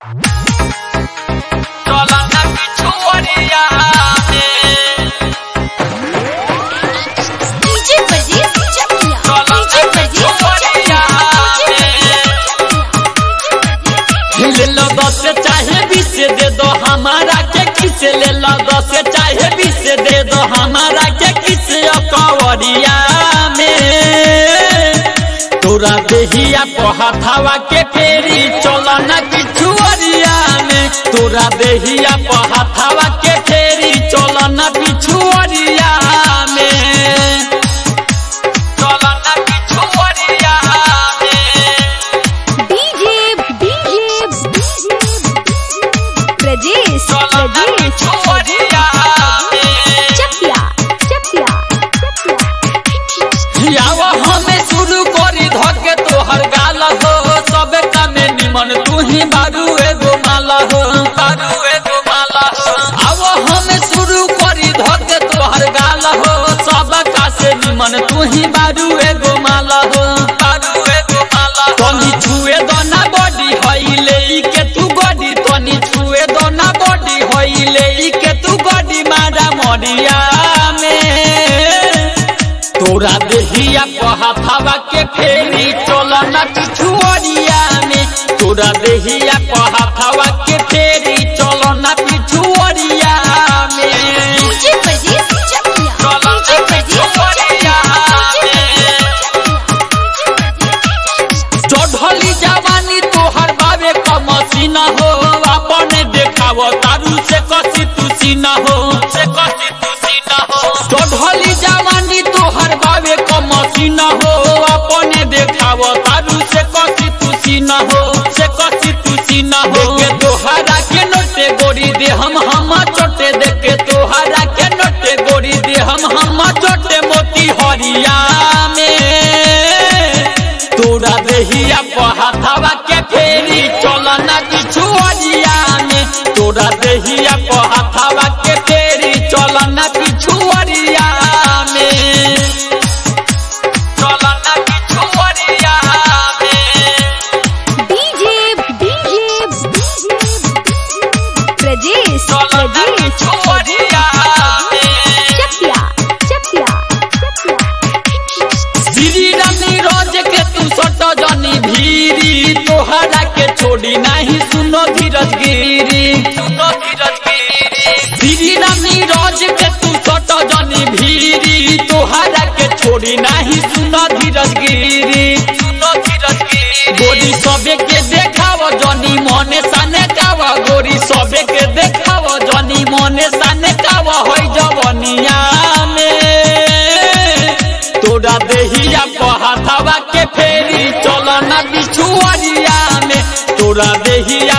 चाहे 20 दे दो हमारा के किस ले लो 10 चाहे 20 दे दो हमारा के किस कवरिया में तोरा देहिया पहाथावा के फेरी चलो ना पिछुअरिया में तोरा देहिया पहाथावा के फेरी चलो ना पिछुअरिया में चलो ना पिछुअरिया हमें शुरू करी धके तोहर गाल हो सब कामे निमन तू ही बारू एगो माला हो बारू एगो माला हो आवो हमें शुरू करी धके तोहर गाल हो सब का से निमन तू ही बारू एगो माला हो बारू एगो माला तनी छुए दोना बॉडी हइले के तू गडी तनी छुए दोना बॉडी हइले के तू गडी मारा मरिया तोरा देहिया पहाथावा के फेरी चलो ना पिछुअरिया में तोरा देहिया पहाथावा के फेरी चलो ना पिछुअरिया में चढ़ली जवानी तोहर बाबे कमसीना हो अपने देखाव तारू से कसी तू सीना हो से कसी तू सीना हो चढ़ली जवानी तोहर बाबे कमसीना हो अपने देखाव तारू से कसी तू सीना हो से कसी तू सीना हो देखे तोहरा के नोटे गोरी दे हम चोटे देखे तोहरा के नोटे गोरी दे हम चोटे मोती हरिया में तोरा देहिया पहाथावा के फेरी चलो ना पिछुअरिया में तोरा देहिया पहाथावा के फेरी चलो ना पिछुअरिया में चलो ना पिछुअरिया जनी भीरी तोहरा के छोड़ी नहीं सुनो धीरज गिरी सुनो धीरज गिरी श्री रानी रोज के तू छोटो जनी भीरी तोहरा के छोड़ी नहीं सुनो धीरज गिरी सुनो धीरज गिरी गोरी सबे के देखाव जनी मने साने काव गोरी सबे के देखाव जनी मने साने काव होई जवनिया में तोरा देहिया पहाथावा के फेरी चलो ना पिछुअरिया में तोरा देहिया